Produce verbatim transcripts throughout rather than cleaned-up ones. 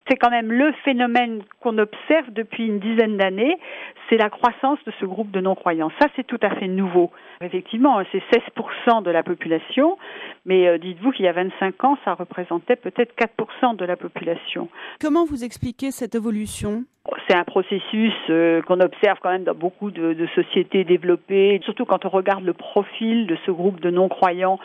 C'est quand même le phénomène qu'on observe depuis une dizaine d'années, c'est la croissance de ce groupe de non-croyants. Ça, c'est tout à fait nouveau. Effectivement, c'est seize pour cent de la population, mais euh, dites-vous qu'il y a vingt-cinq ans, ça représentait peut-être quatre pour cent de la population. Comment vous expliquez cette évolution ? C'est un processus euh, qu'on observe quand même dans beaucoup de, de sociétés développées, surtout quand on regarde le profil de ce groupe de non-croyants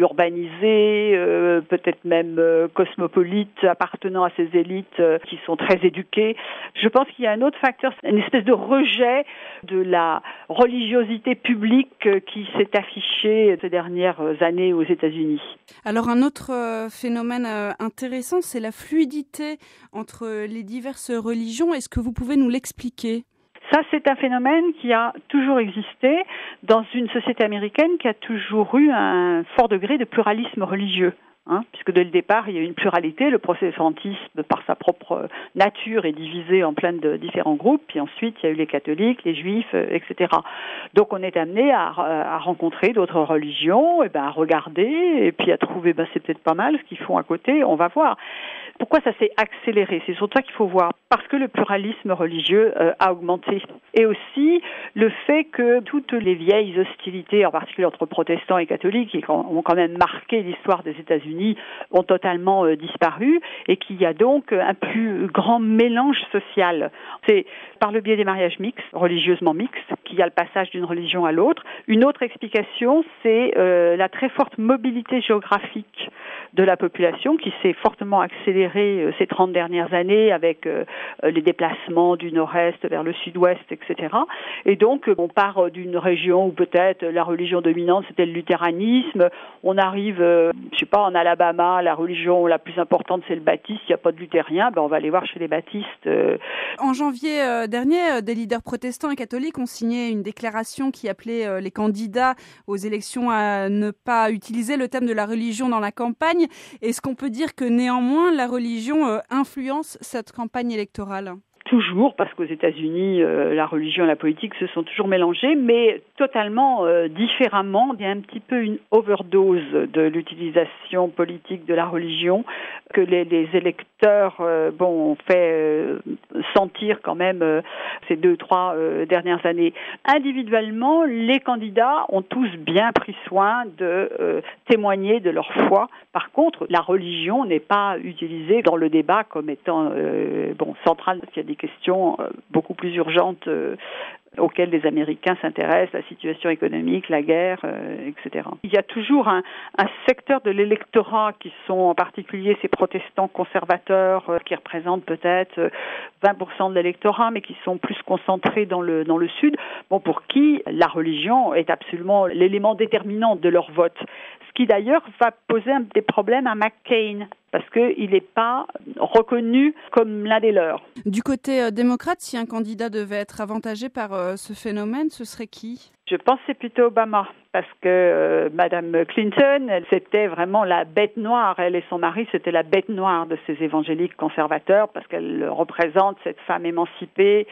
urbanisés, euh, peut-être même euh, cosmopolites, appartenant à ces élites euh, qui sont très éduquées. Je pense qu'il y a un autre facteur, une espèce de rejet de la religiosité publique euh, qui s'est affichée ces dernières années aux États-Unis. Alors un autre euh, phénomène euh, intéressant, c'est la fluidité entre les diverses religions. Est-ce que vous pouvez nous l'expliquer ? Ça, c'est un phénomène qui a toujours existé dans une société américaine qui a toujours eu un fort degré de pluralisme religieux. Hein, puisque dès le départ, il y a une pluralité, le protestantisme, par sa propre nature, est divisé en plein de différents groupes, puis ensuite, il y a eu les catholiques, les juifs, et cetera. Donc, on est amené à, à rencontrer d'autres religions, et ben, à regarder, et puis à trouver, ben, c'est peut-être pas mal ce qu'ils font à côté, on va voir. Pourquoi ça s'est accéléré ? C'est sur ça qu'il faut voir. Parce que le pluralisme religieux euh, a augmenté. Et aussi le fait que toutes les vieilles hostilités, en particulier entre protestants et catholiques, qui ont quand même marqué l'histoire des États-Unis, ont totalement euh, disparu et qu'il y a donc un plus grand mélange social. C'est par le biais des mariages mixtes, religieusement mixtes, qu'il y a le passage d'une religion à l'autre. Une autre explication, c'est euh, la très forte mobilité géographique de la population qui s'est fortement accélérée euh, ces trente dernières années avec euh, les déplacements du nord-est vers le sud-ouest, et cetera. Et donc, on part d'une région où peut-être la religion dominante, c'était le luthéranisme. On arrive, euh, je sais pas, en Alabama, la religion la plus importante, c'est le baptiste. Il n'y a pas de luthérien, ben on va aller voir chez les baptistes. Euh. En janvier euh, dernier, des leaders protestants et catholiques ont signé une déclaration qui appelait euh, les candidats aux élections à ne pas utiliser le thème de la religion dans la campagne. Est-ce qu'on peut dire que néanmoins, la religion euh, influence cette campagne électorale ? Toujours, parce qu'aux États-Unis, euh, la religion et la politique se sont toujours mélangées, mais totalement euh, différemment. Il y a un petit peu une overdose de l'utilisation politique de la religion que les, les électeurs euh, bon, ont fait euh, sentir quand même euh, ces deux, trois euh, dernières années. Individuellement, les candidats ont tous bien pris soin de euh, témoigner de leur foi. Par contre, la religion n'est pas utilisée dans le débat comme étant euh, bon, centrale, parce qu'il y a des questions euh, beaucoup plus urgentes euh, auxquelles les Américains s'intéressent, la situation économique, la guerre, euh, et cetera. Il y a toujours un, un secteur de l'électorat qui sont en particulier ces protestants conservateurs euh, qui représentent peut-être euh, vingt pour cent de l'électorat, mais qui sont plus concentrés dans le dans le sud. Bon, pour qui la religion est absolument l'élément déterminant de leur vote. Ce qui d'ailleurs va poser un, des problèmes à McCain, parce qu'il n'est pas reconnu comme l'un des leurs. Du côté euh, démocrate, si un candidat devait être avantagé par euh, ce phénomène, ce serait qui ? Je pense que c'est plutôt Obama, parce que euh, Madame Clinton, elle, c'était vraiment la bête noire. Elle et son mari, c'était la bête noire de ces évangéliques conservateurs, parce qu'elle représente cette femme émancipée,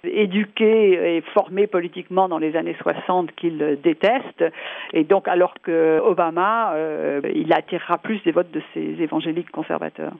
éduquée et formée politiquement dans les années soixante qu'ils détestent. Et donc, alors que Obama, euh, il attirera plus des votes de ces évangéliques conservateurs.